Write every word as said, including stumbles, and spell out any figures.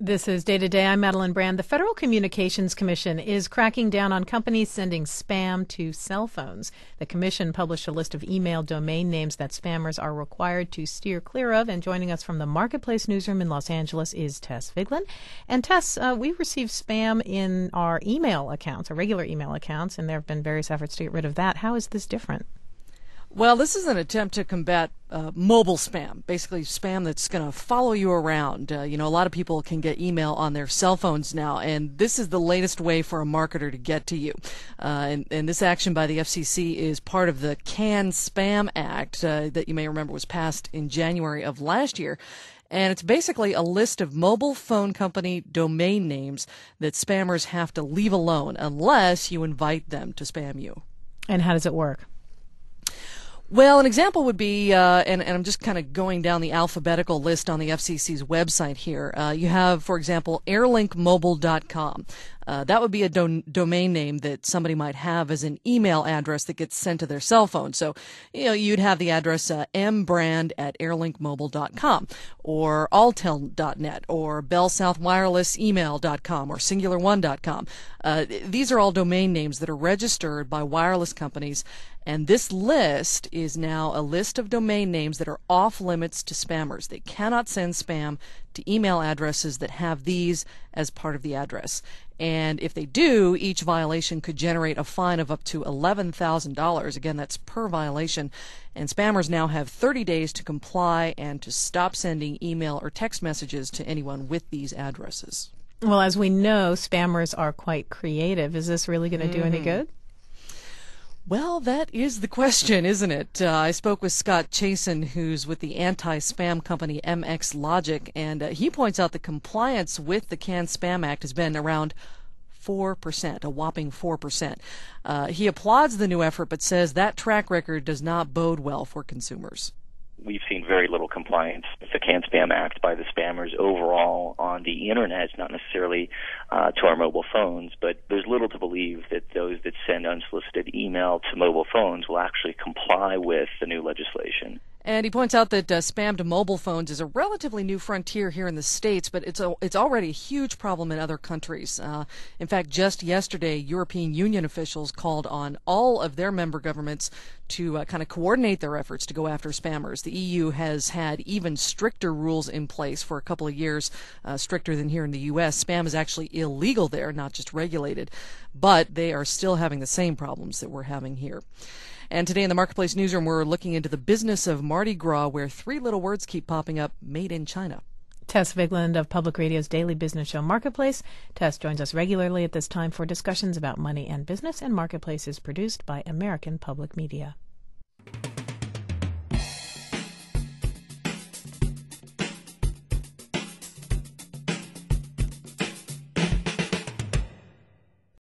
This is Day to Day. I'm Madeline Brand. The Federal Communications Commission is cracking down on companies sending spam to cell phones. The commission published a list of email domain names that spammers are required to steer clear of. And joining us from the Marketplace newsroom in Los Angeles is Tess Vigeland. And Tess, uh, we receive spam in our email accounts, our regular email accounts, and there have been various efforts to get rid of that. How is this different? Well, this is an attempt to combat uh, mobile spam, basically spam that's going to follow you around. Uh, you know, a lot of people can get email on their cell phones now, and this is the latest way for a marketer to get to you. Uh, and, and this action by the F C C is part of the CAN Spam Act uh, that you may remember was passed in January of last year. And it's basically a list of mobile phone company domain names that spammers have to leave alone unless you invite them to spam you. And how does it work? Well, an example would be, uh, and, and I'm just kind of going down the alphabetical list on the F C C's website here. Uh, you have, for example, airlink mobile dot com. Uh, that would be a do- domain name that somebody might have as an email address that gets sent to their cell phone. So, you know, you'd have the address uh, mbrand at airlink mobile dot com or alltel dot net or bell south wireless email dot com or singular one dot com. Uh, these are all domain names that are registered by wireless companies. And this list is now a list of domain names that are off limits to spammers. They cannot send spam to email addresses that have these as part of the address. And if they do, each violation could generate a fine of up to eleven thousand dollars. Again, that's per violation. And spammers now have thirty days to comply and to stop sending email or text messages to anyone with these addresses. Well, as we know, spammers are quite creative. Is this really going to do mm-hmm. any good? Well, that is the question, isn't it? Uh, I spoke with Scott Chasen, who's with the anti-spam company M X Logic, and uh, he points out that compliance with the CAN Spam Act has been around four percent, a whopping four percent. Uh, he applauds the new effort, but says that track record does not bode well for consumers. We've seen very little compliance with the CAN Spam Act by the spammers overall on the Internet, not necessarily uh, to our mobile phones, but there's little to believe that those that send unsolicited email to mobile phones will actually comply with the new legislation. And he points out that uh, spam to mobile phones is a relatively new frontier here in the States, but it's a, it's already a huge problem in other countries. Uh, in fact, just yesterday, European Union officials called on all of their member governments to uh, kind of coordinate their efforts to go after spammers. The E U has had even stricter rules in place for a couple of years, uh, stricter than here in the U S. Spam is actually illegal there, not just regulated, but they are still having the same problems that we're having here. And today in the Marketplace newsroom, we're looking into the business of Mardi Gras, where three little words keep popping up: made in China. Tess Vigeland of Public Radio's daily business show Marketplace. Tess joins us regularly at this time for discussions about money and business, and Marketplace is produced by American Public Media.